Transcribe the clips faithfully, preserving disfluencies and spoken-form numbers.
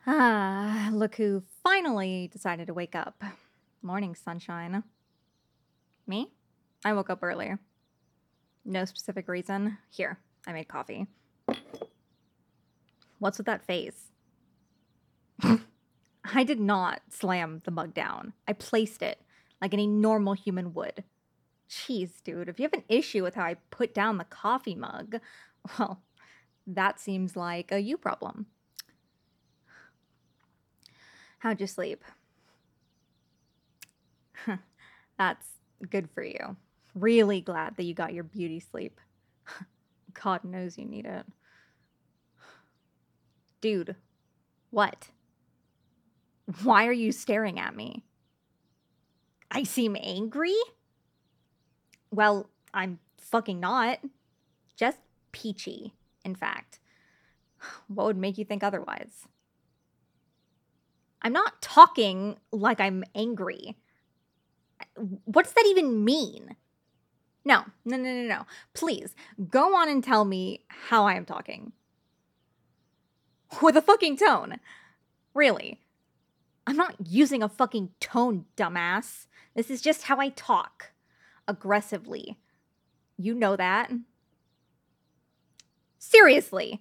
Ah, look who finally decided to wake up. Morning, sunshine. Me? I woke up earlier. No specific reason. Here, I made coffee. What's with that face? I did not slam the mug down. I placed it like any normal human would. Jeez, dude, if you have an issue with how I put down the coffee mug, well, that seems like a you problem. How'd you sleep? That's good for you. Really glad that you got your beauty sleep. God knows you need it. Dude, what? Why are you staring at me? I seem angry? Well, I'm fucking not. Just peachy, in fact. What would make you think otherwise? I'm not talking like I'm angry. What's that even mean? No, no, no, no, no. Please, go on and tell me how I am talking. With a fucking tone. Really. I'm not using a fucking tone, dumbass. This is just how I talk. Aggressively. You know that. Seriously.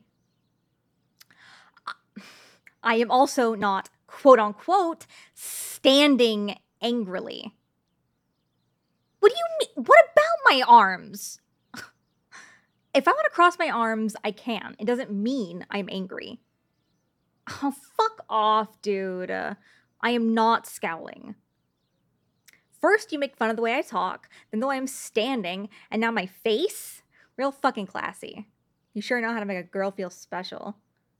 I am also not, quote unquote, standing angrily. What do you mean? What about my arms? If I want to cross my arms, I can. It doesn't mean I'm angry. Oh, fuck off, dude. Uh, I am not scowling. First, you make fun of the way I talk, then the way I'm standing, and now my face? Real fucking classy. You sure know how to make a girl feel special.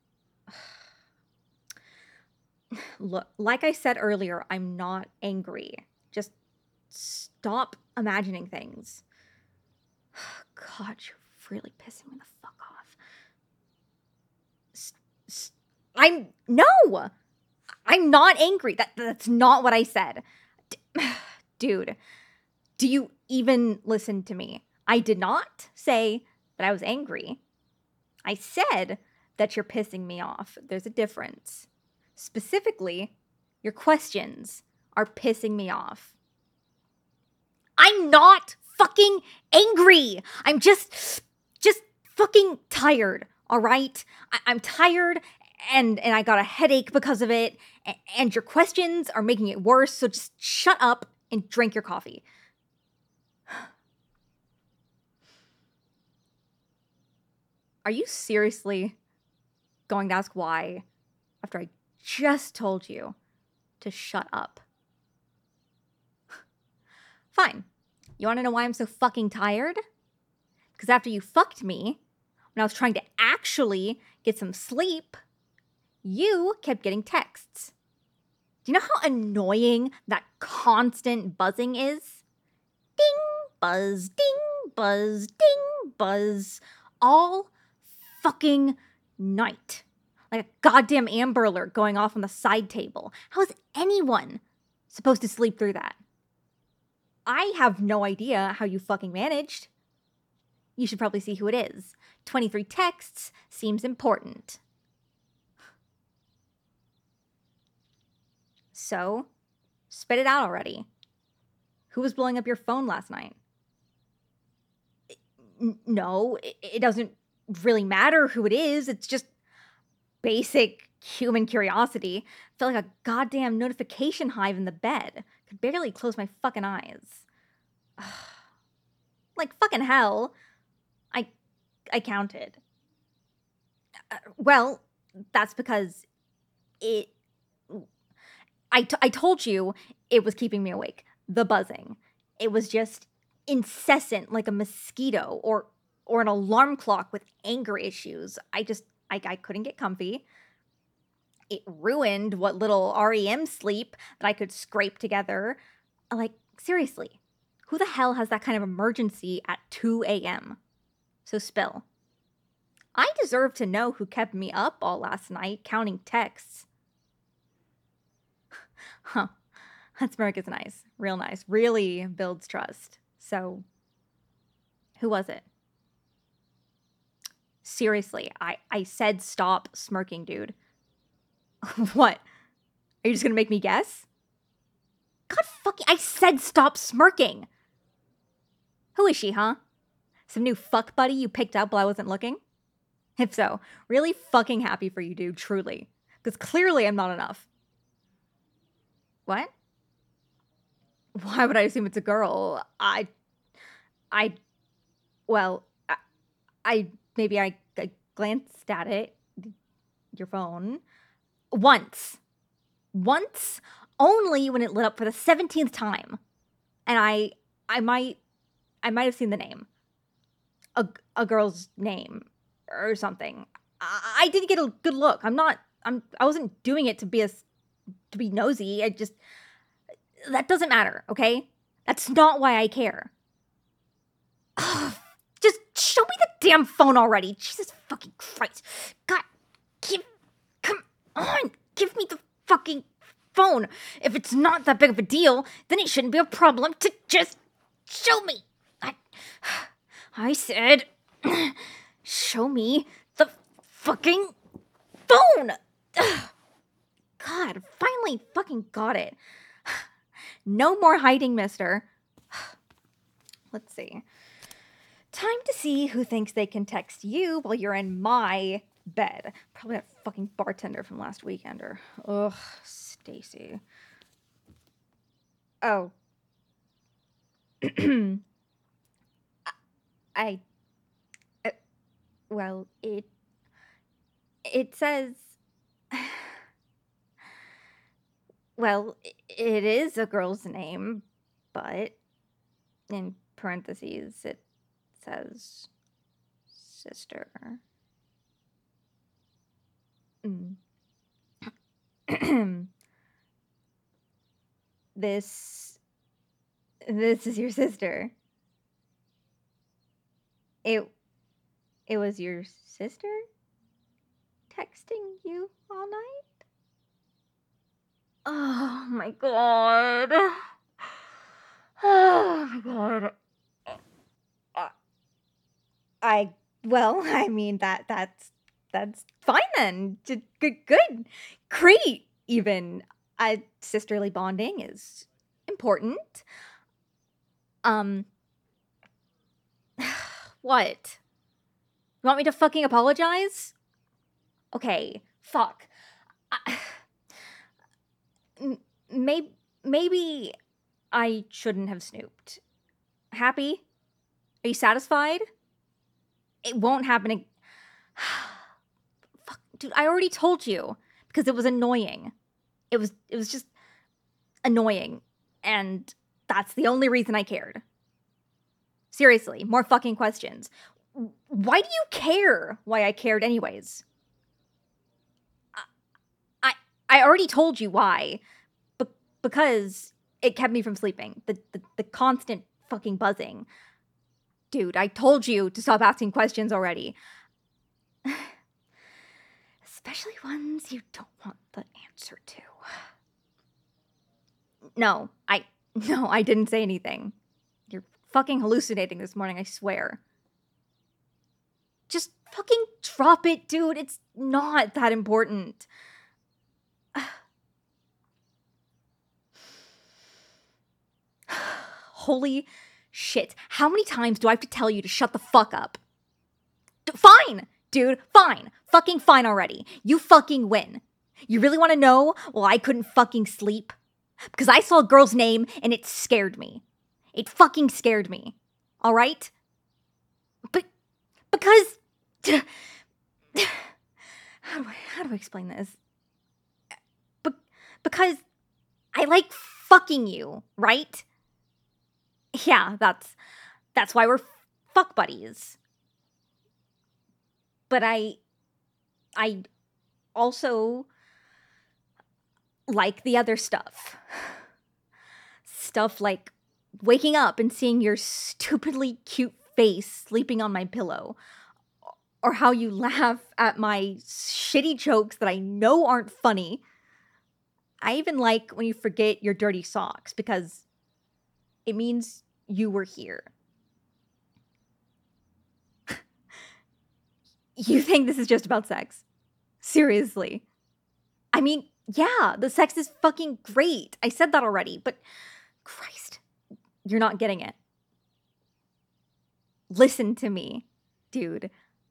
Look, like I said earlier, I'm not angry. Just stop imagining things. God, you're really pissing me the fuck off. S- s- I'm no. I'm not angry. That that's not what I said. D- Dude, do you even listen to me? I did not say that I was angry. I said that you're pissing me off. There's a difference. Specifically, your questions are pissing me off. I'm not fucking angry. I'm just, just fucking tired. All right, I- I'm tired, and and I got a headache because of it. a- And your questions are making it worse. So just shut up and drink your coffee. Are you seriously going to ask why after I just told you to shut up? Fine. You want to know why I'm so fucking tired? Because after you fucked me, when I was trying to actually get some sleep, you kept getting texts. Do you know how annoying that constant buzzing is? Ding, buzz, ding, buzz, ding, buzz. All fucking night. Like a goddamn Amber Alert going off on the side table. How is anyone supposed to sleep through that? I have no idea how you fucking managed. You should probably see who it is. twenty-three texts seems important. So, spit it out already. Who was blowing up your phone last night? N- no, it, it doesn't really matter who it is. It's just basic human curiosity. I felt like a goddamn notification hive in the bed. Could barely close my fucking eyes. Like fucking hell. I I counted. Uh, well, that's because it I, t- I told you it was keeping me awake. The buzzing. It was just incessant like a mosquito or or an alarm clock with anger issues. I just I, I couldn't get comfy. It ruined what little R E M sleep that I could scrape together. Like, seriously, who the hell has that kind of emergency at two a.m.? So spill. I deserve to know who kept me up all last night counting texts. Huh. That smirk is nice. Real nice. Really builds trust. So, who was it? Seriously, I, I said stop smirking, dude. What? Are you just gonna make me guess? God fucking, I said stop smirking. Who is she, huh? Some new fuck buddy you picked up while I wasn't looking? If so, really fucking happy for you, dude, truly. Because clearly I'm not enough. What? Why would I assume it's a girl? I, I, well, I, I maybe I, I glanced at it, your phone, once. Once, only when it lit up for the seventeenth time. And I, I might, I might have seen the name. A, a girl's name or something. I, I did get a good look. I'm not, I'm, I wasn't doing it to be a, to be nosy. I just, that doesn't matter, okay? That's not why I care. Ugh, just show me the damn phone already. Jesus fucking Christ. God, give, come on, give me the fucking phone. If it's not that big of a deal, then it shouldn't be a problem to just show me. I, I said, show me the fucking phone. Ugh. God, finally fucking got it. No more hiding, mister. Let's see. Time to see who thinks they can text you while you're in my bed. Probably that fucking bartender from last weekend or... Ugh, Stacy. Oh. I... Uh, well, it... It says... Well, it is a girl's name, but in parentheses it says sister. Mm. this this is your sister. It it was your sister texting you all night? Oh my god. Oh my god. Uh, I well, I mean that that's that's fine then. J- Good, good, great. Even uh, sisterly bonding is important. Um, what? You want me to fucking apologize? Okay, fuck. I, maybe maybe I shouldn't have snooped. Happy? Are you satisfied? It won't happen again. Fuck, dude, I already told you because it was annoying. It was it was just annoying, and that's the only reason I cared. Seriously, more fucking questions. Why do you care why I cared anyways? I I, I already told you why. Be- because it kept me from sleeping. The, the the constant fucking buzzing. Dude, I told you to stop asking questions already. Especially ones you don't want the answer to. No, I no, I didn't say anything. You're fucking hallucinating this morning, I swear. Just fucking drop it, dude. It's not that important. Holy shit. How many times do I have to tell you to shut the fuck up? D- fine, dude. Fine. Fucking fine already. You fucking win. You really want to know why I couldn't fucking sleep? Because I saw a girl's name and it scared me. It fucking scared me. All right? But because how do I how do I explain this? Be- because I like fucking you, right? Yeah, that's that's why we're fuck buddies. But I I also like the other stuff. Stuff like waking up and seeing your stupidly cute face sleeping on my pillow. Or how you laugh at my shitty jokes that I know aren't funny. I even like when you forget your dirty socks because it means you were here. You think this is just about sex? Seriously. I mean, yeah, the sex is fucking great. I said that already, but Christ, you're not getting it. Listen to me, dude.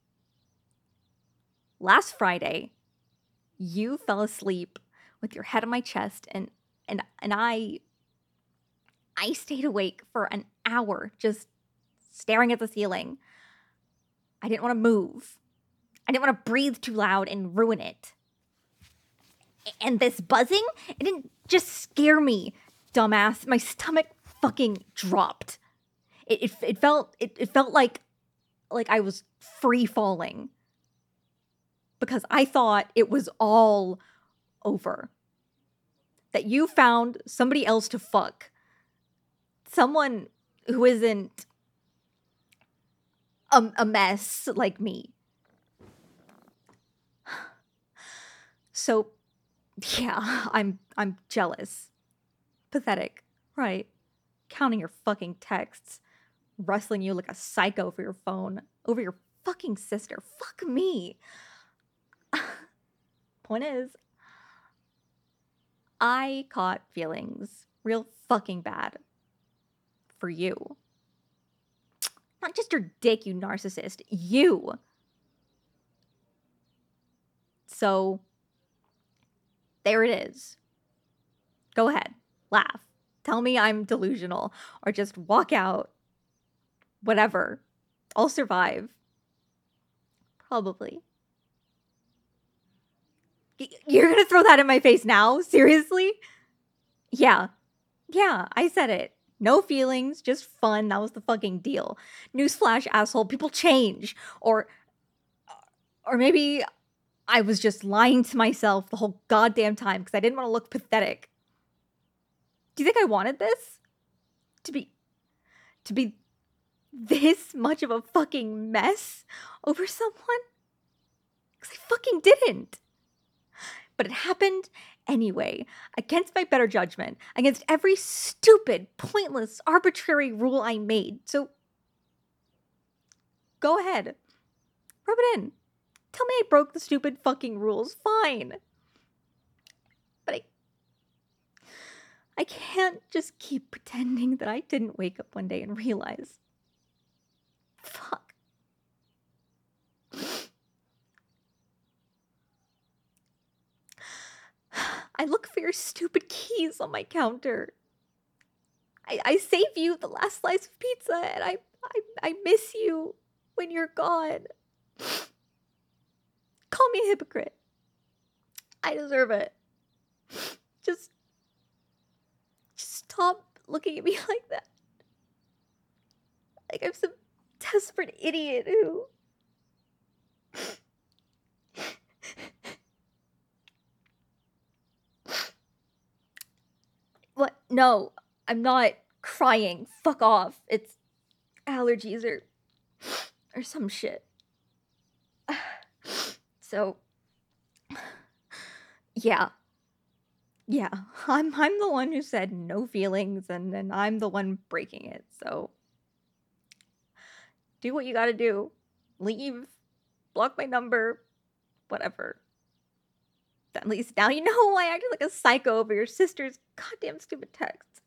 Last Friday, you fell asleep with your head on my chest, and and and I I stayed awake for an hour just staring at the ceiling. I didn't want to move. I didn't want to breathe too loud and ruin it. And this buzzing, it didn't just scare me, dumbass. My stomach fucking dropped. It it, it felt it, it felt like like I was free falling. Because I thought it was all over. That you found somebody else to fuck. Someone who isn't a, a mess like me. So, yeah, I'm I'm jealous. Pathetic, right? Counting your fucking texts. Wrestling you like a psycho for your phone. Over your fucking sister. Fuck me. Point is, I caught feelings real fucking bad for you. Not just your dick, you narcissist. You. So, there it is. Go ahead. Laugh. Tell me I'm delusional. Or just walk out. Whatever. I'll survive. Probably. You're gonna throw that in my face now? Seriously? Yeah. Yeah, I said it. No feelings, just fun. That was the fucking deal. Newsflash, asshole. People change. Or, or maybe I was just lying to myself the whole goddamn time because I didn't want to look pathetic. Do you think I wanted this? To be, to be this much of a fucking mess over someone? Because I fucking didn't. But it happened anyway, against my better judgment, against every stupid, pointless, arbitrary rule I made. So, go ahead. Rub it in. Tell me I broke the stupid fucking rules. Fine. But I... I can't just keep pretending that I didn't wake up one day and realize. Fuck. I look for your stupid keys on my counter. I, I save you the last slice of pizza, and I, I I miss you when you're gone. Call me a hypocrite. I deserve it. Just, just stop looking at me like that. Like I'm some desperate idiot who... What? No, I'm not crying. Fuck off. It's allergies or or some shit. So, yeah. Yeah, I'm I'm the one who said no feelings, and then I'm the one breaking it. So, do what you gotta do. Leave. Block my number. Whatever. At least now you know why I acted like a psycho over your sister's goddamn stupid texts.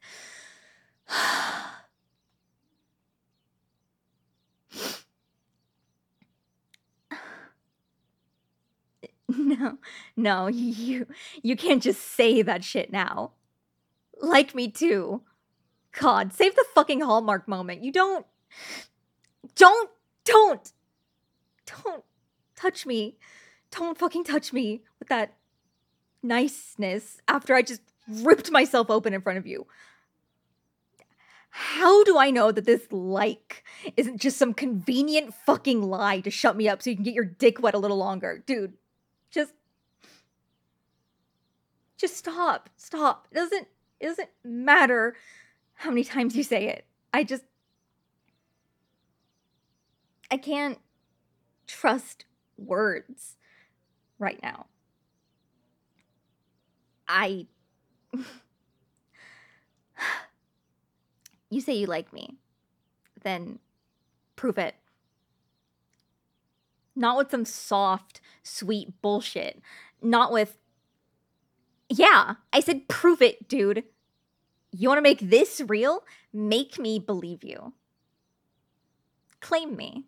No, no, you you can't just say that shit now. Like me too. God, save the fucking Hallmark moment. You don't, don't, don't, don't touch me. Don't fucking touch me with that niceness after I just ripped myself open in front of you. How do I know that this like isn't just some convenient fucking lie to shut me up so you can get your dick wet a little longer? Dude, just just stop. Stop. It doesn't it doesn't matter how many times you say it. I just I can't trust words right now. I You say you like me, then prove it. Not with some soft, sweet bullshit. Not with Yeah, I said prove it, dude. You want to make this real? Make me believe you. Claim me.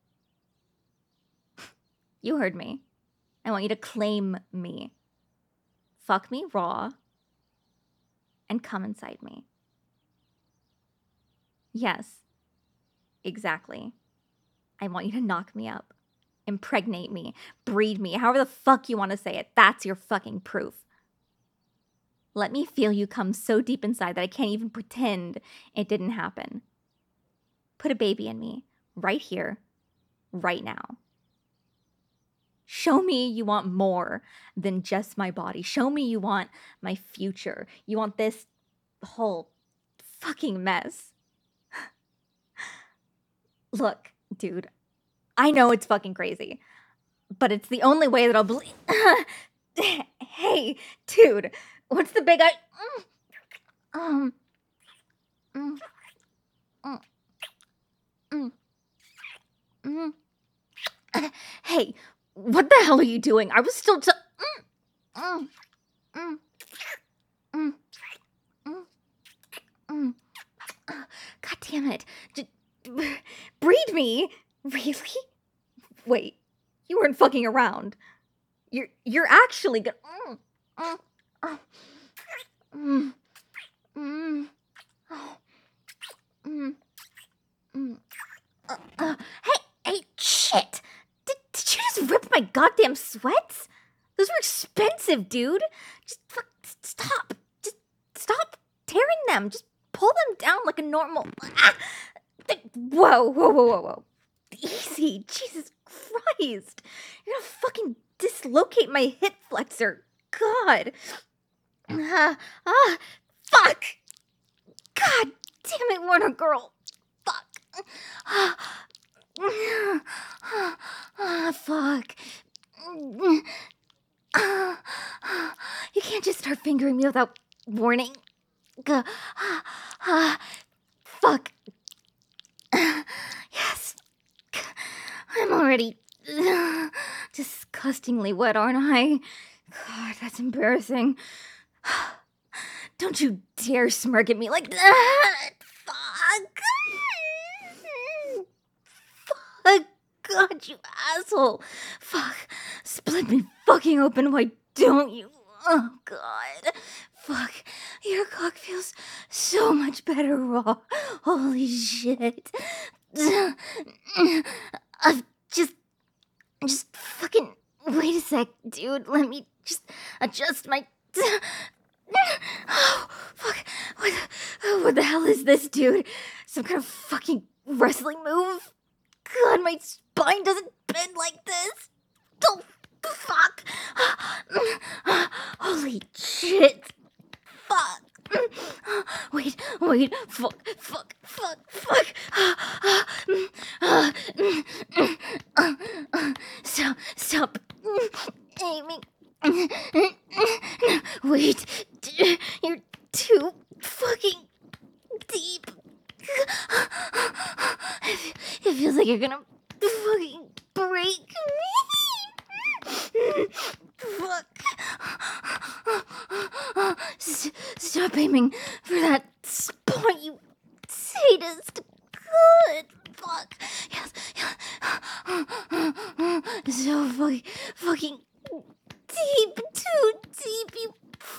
You heard me. I want you to claim me. Fuck me raw. And come inside me. Yes. Exactly. I want you to knock me up. Impregnate me. Breed me. However the fuck you want to say it. That's your fucking proof. Let me feel you come so deep inside that I can't even pretend it didn't happen. Put a baby in me. Right here. Right now. Show me you want more than just my body. Show me you want my future. You want this whole fucking mess. Look, dude, I know it's fucking crazy, but it's the only way that I'll believe. Hey, dude, what's the big I? Um, mm, mm, mm, mm. Hey, what the hell are you doing? I was still t- mm, mm, mm, mm, mm. God damn it. J- breed me? Really? Wait, you weren't fucking around. You're you're actually gonna mm, mm, oh, mm, mm, oh, mm, mm, uh, uh, hey, hey, shit! Did, did you just rip my goddamn sweats? Those were expensive, dude. Just fuck, stop. Just stop tearing them. Just pull them down like a normal. Ah! Whoa, whoa, whoa, whoa, whoa. Easy. Jesus Christ. You're gonna fucking dislocate my hip flexor. God. Uh, ah, fuck. God damn it, Warner Girl. Fuck. Ah, ah, fuck. You can't just start fingering me without warning. Ah, ah, fuck. Yes. I'm already uh, disgustingly wet, aren't I? God, that's embarrassing. Don't you dare smirk at me like that. Fuck. Fuck. God, you asshole. Fuck. Split me fucking open. Why don't you? Oh, God. Fuck. Your cock feels so much better raw. Holy shit. I've just... Just fucking... Wait a sec, dude. Let me just adjust my... Oh, fuck. What the, what the hell is this, dude? Some kind of fucking wrestling move? God, my spine doesn't bend like this. Oh, fuck. Holy shit. Fuck. Wait, wait. Fuck, fuck, fuck, fuck. Stop, stop aiming. Wait, you're too fucking deep. It feels like you're gonna fucking break me. Fuck. S- stop aiming for that spot, you sadist. Good. Fuck. Yes, yes. So fucking, fucking deep, too deep, you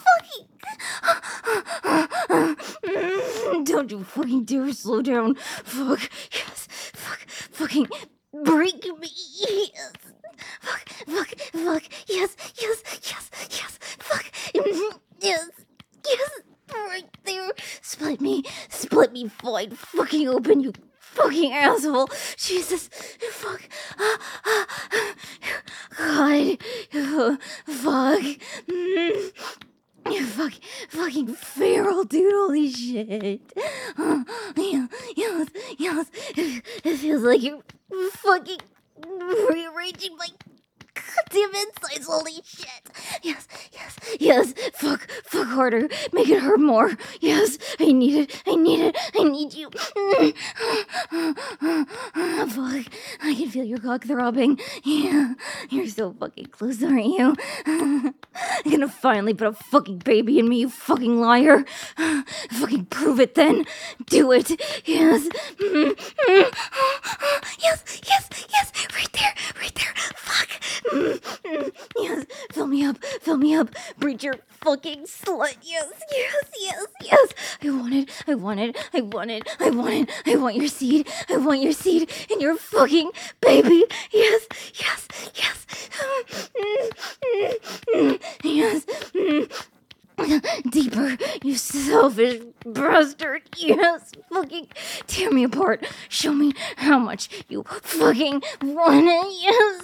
fucking... Don't you fucking dare slow down. Fuck. Yes. Fuck. Fucking break me. Yes. Fuck. Fuck. Fuck. Yes. Yes. Yes. Yes. Fuck. Yes. Yes. Right there. Split me. Split me wide fucking open, you fucking asshole. Jesus. Fuck. God. Fuck. You fuck, fucking feral, dude. Holy shit. Uh, yeah, yes, yes. It, it feels like you're fucking rearranging my goddamn insides. Holy shit. yes, yes, yes. Fuck, fuck harder. Make it hurt more. Yes, I need it. I need it. I need you. Fuck, I can feel your cock throbbing. Yeah, you're so fucking close, aren't you? I'm gonna finally put a fucking baby in me, you fucking liar. Fucking prove it then. Do it. Yes. Yes, yes, yes. Right there, right there. Fuck. Yes, fill me up, fill me up. Breed your fucking slut. Yes, yes, yes, yes. I want it, I want it, I want it, I want it. I want your seed. I want your seed in your fucking baby. Yes, yes, yes. Yes. Deeper, you selfish bastard. Yes, fucking tear me apart. Show me how much you fucking want it. Yes.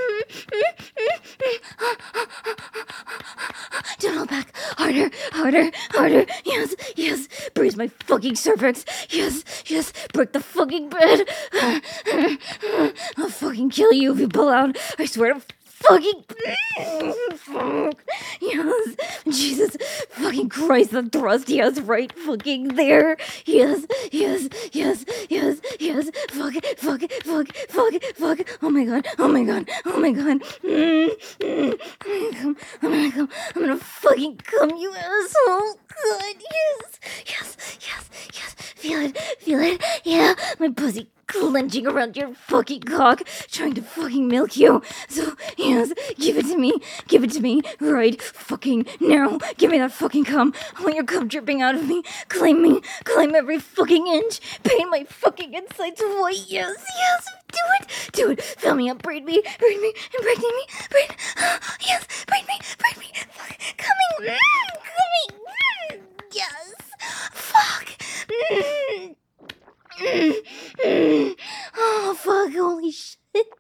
Don't hold back. Harder, harder, harder. Yes, yes. Bruise my fucking cervix. Yes, yes. Break the fucking bed. I'll fucking kill you if you pull out. I swear to fucking fuck. Yes. Jesus fucking Christ, the thrust. Yes, right fucking there. Yes, yes, yes, yes, yes. Fuck, fuck, fuck, fuck, fuck. Oh my god, oh my god, oh my god. Mm, mm. I'm gonna come, I'm gonna come, I'm gonna fucking come, you asshole. God, yes, yes, yes, yes. Feel it, feel it. Yeah, my pussy clenching around your fucking cock, trying to fucking milk you. So, yes, give it to me. Give it to me right fucking now. Give me that fucking cum. I want your cum dripping out of me. Claim me. Claim every fucking inch. Paint my fucking insides white. Yes, yes. Do it. Do it. Fill me up. Breed me. Breed me. Impregnate me. Breed. Yes. Breed me. Breed me. Fuck. Coming. Mm, coming. Mm, yes. Fuck. Mm. Mm, mm. Oh, fuck, holy shit.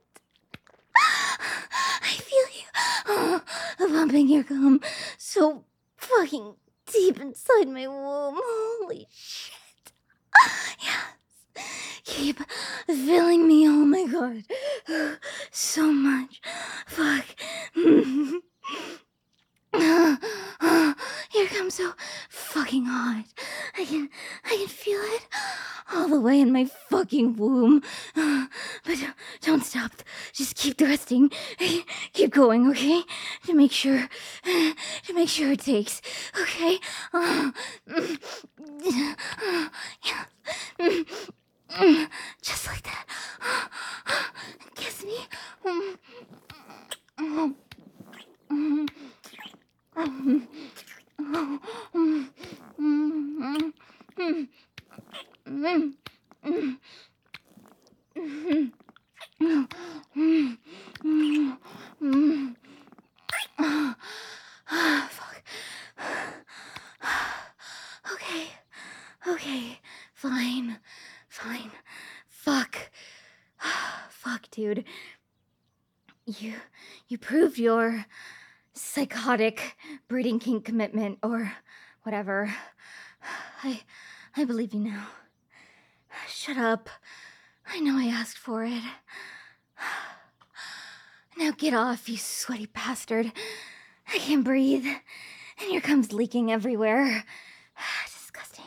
I feel you. Oh, pumping your cum so fucking deep inside my womb. Holy shit. Yes. Keep filling me. Oh my god. So much. Fuck. Here comes so fucking hot. I can, I can feel it all the way in my fucking womb. But don't, don't stop. Just keep thrusting. Keep going, okay? To make sure, to make sure it takes. Okay? Just like that. Kiss me. Fuck. Okay. Okay. Fine. Fine. Fuck. Fuck, dude. You you proved your psychotic breeding kink commitment or whatever. I I believe you now. Shut up. I know I asked for it. Now get off, you sweaty bastard. I can't breathe. And here comes leaking everywhere. Disgusting.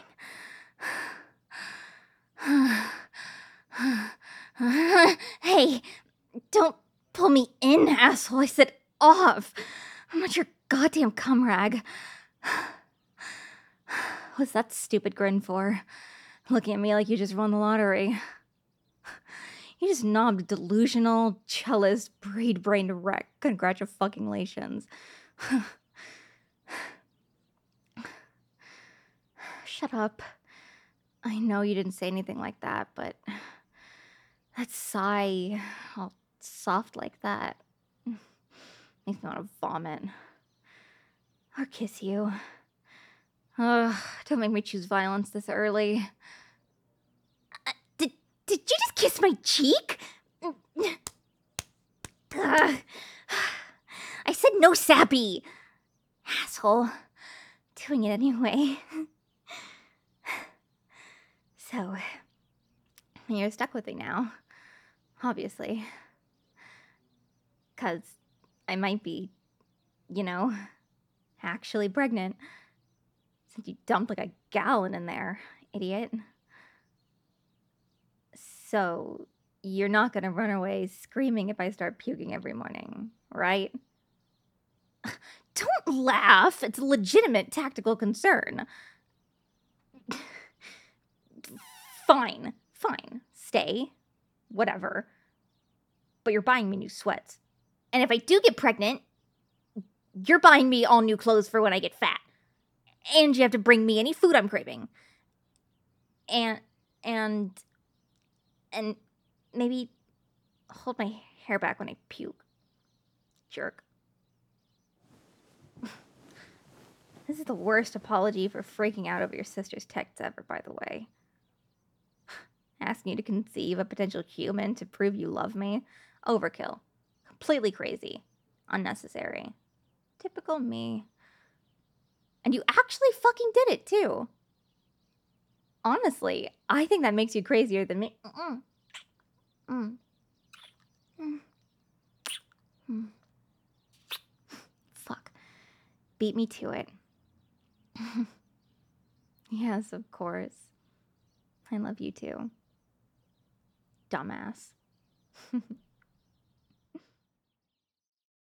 Hey, don't pull me in, asshole. I said off. I'm not your goddamn cum rag. What's that stupid grin for? Looking at me like you just won the lottery. You just knobbed delusional, cellist, braid-brained wreck. Congratulations. Shut up. I know you didn't say anything like that, but that sigh, all soft like that, makes me want to vomit. Or kiss you. Ugh, don't make me choose violence this early. Uh, did, did you just kiss my cheek? Ugh. I said no sappy. Asshole. Doing it anyway. So, you're stuck with me now. Obviously. Because I might be you know, actually pregnant. Since you dumped like a gallon in there, idiot. So, you're not gonna run away screaming if I start puking every morning, right? Don't laugh. It's a legitimate tactical concern. Fine. Fine. Stay. Whatever. But you're buying me new sweats. And if I do get pregnant, you're buying me all new clothes for when I get fat. And you have to bring me any food I'm craving. And, and, and maybe hold my hair back when I puke. Jerk. This is the worst apology for freaking out over your sister's texts ever, by the way. Asking you to conceive a potential human to prove you love me? Overkill. Completely crazy. Unnecessary. Typical me. And you actually fucking did it, too. Honestly, I think that makes you crazier than me. Mm. Mm. Mm. Mm. Fuck. Beat me to it. Yes, of course. I love you too. Dumbass.